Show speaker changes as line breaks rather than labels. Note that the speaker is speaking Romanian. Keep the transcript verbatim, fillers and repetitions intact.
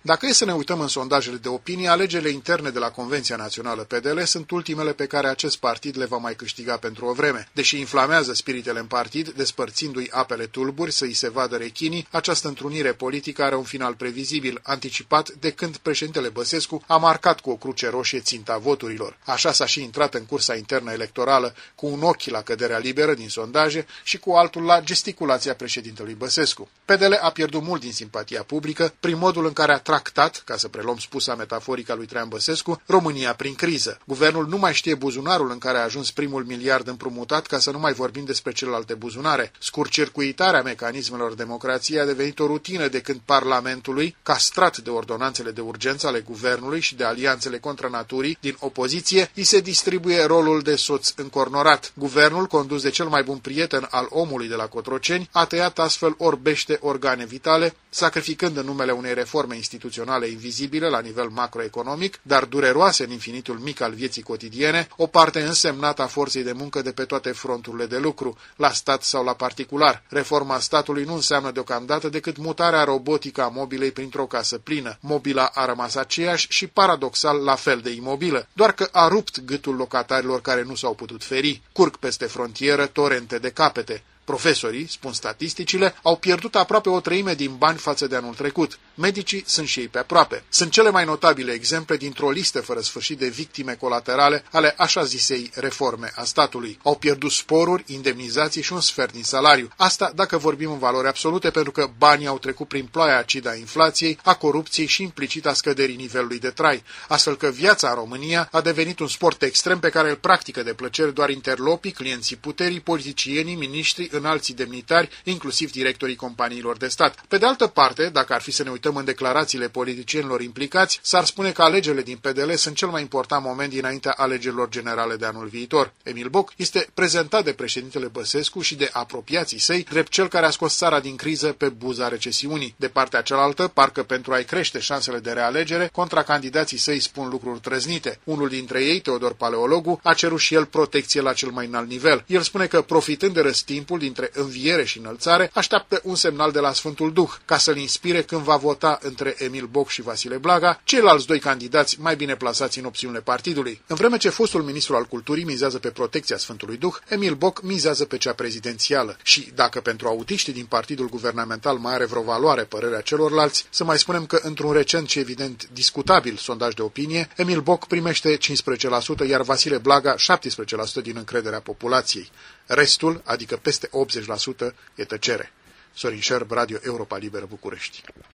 Dacă e să ne uităm în sondajele de opinie, alegerile interne de la Convenția Națională P D L sunt ultimele pe care acest partid le va mai câștiga pentru o vreme. Deși inflamează spiritele în partid, despărțindu-i apele tulburi să îi se vadă rechinii, această întrunire politică are un final previzibil, anticipat de când președintele Băsescu a marcat cu o cruce roșie ținta voturilor. Așa s-a și intrat în cursa internă electorală, cu un ochi la căderea liberă din sondaje și cu altul la gesticulația președintelui Băsescu. P D L a pierdut mult din simpatia publică prin modul în care a tractat, ca să preluăm spusa metaforică a lui Traian Băsescu, România prin criză. Guvernul nu mai știe buzunarul în care a ajuns primul miliard împrumutat, ca să nu mai vorbim despre celelalte buzunare. Scurtcircuitarea mecanismelor democrației a devenit o rutină de când Parlamentului, castrat de ordonanțele de urgență ale guvernului și de alianțele contra naturii din opoziție, îi se distribuie rolul de soț încornorat. Guvernul, condus de cel mai bun prieten al omului de la Cotroceni, a tăiat astfel orbește organe vitale, sacrificând în numele unei reforme instituționale invizibile la nivel macroeconomic, dar dureroase în infinitul mic al vieții cotidiene, o parte însemnată a forței de muncă de pe toate fronturile de lucru, la stat sau la particular. Reforma statului nu înseamnă deocamdată decât mutarea robotică a mobilei printr-o casă plină. Mobila a rămas aceeași și, paradoxal, la fel de imobilă, doar că a rupt gâtul locatarilor care nu s-au putut feri. Curg peste frontieră torente de capete. Profesorii, spun statisticile, au pierdut aproape o treime din bani față de anul trecut. Medicii sunt și ei pe aproape. Sunt cele mai notabile exemple dintr-o listă fără sfârșit de victime colaterale ale așa zisei reforme a statului. Au pierdut sporuri, indemnizații și un sfert din salariu. Asta dacă vorbim în valori absolute, pentru că banii au trecut prin ploaia acidă a inflației, a corupției și implicit a scăderii nivelului de trai. Astfel că viața în România a devenit un sport extrem pe care îl practică de plăcere doar interlopii, clienții puterii, politicienii, miniștri, înalții demnitari, inclusiv directorii companiilor de stat. Pe de altă parte, dacă ar fi să ne uităm în declarațiile politicienilor implicați, s-ar spune că alegerile din P D L sunt cel mai important moment dinaintea alegerilor generale de anul viitor. Emil Boc este prezentat de președintele Băsescu și de apropiații săi drept cel care a scos țara din criză pe buza recesiunii. De partea cealaltă, parcă pentru a-i crește șansele de realegere, contracandidații săi spun lucruri trăznite. Unul dintre ei, Teodor Paleologu, a cerut și el protecție la cel mai înalt nivel. El spune că, profitând de răstimpul dintre înviere și înălțare, așteaptă un semnal de la Sfântul Duh, ca să-l inspire când va vota între Emil Boc și Vasile Blaga, ceilalți doi candidați mai bine plasați în opțiunile partidului. În vreme ce fostul ministru al culturii mizează pe protecția Sfântului Duh, Emil Boc mizează pe cea prezidențială. Și dacă pentru autiștii din partidul guvernamental mai are vreo valoare părerea celorlalți, să mai spunem că într-un recent și evident discutabil sondaj de opinie, Emil Boc primește cincisprezece la sută, iar Vasile Blaga șaptesprezece la sută din încrederea populației. Restul, adică peste optzeci la sută, e tăcere. Sorin Șerb, Radio Europa Liberă, București.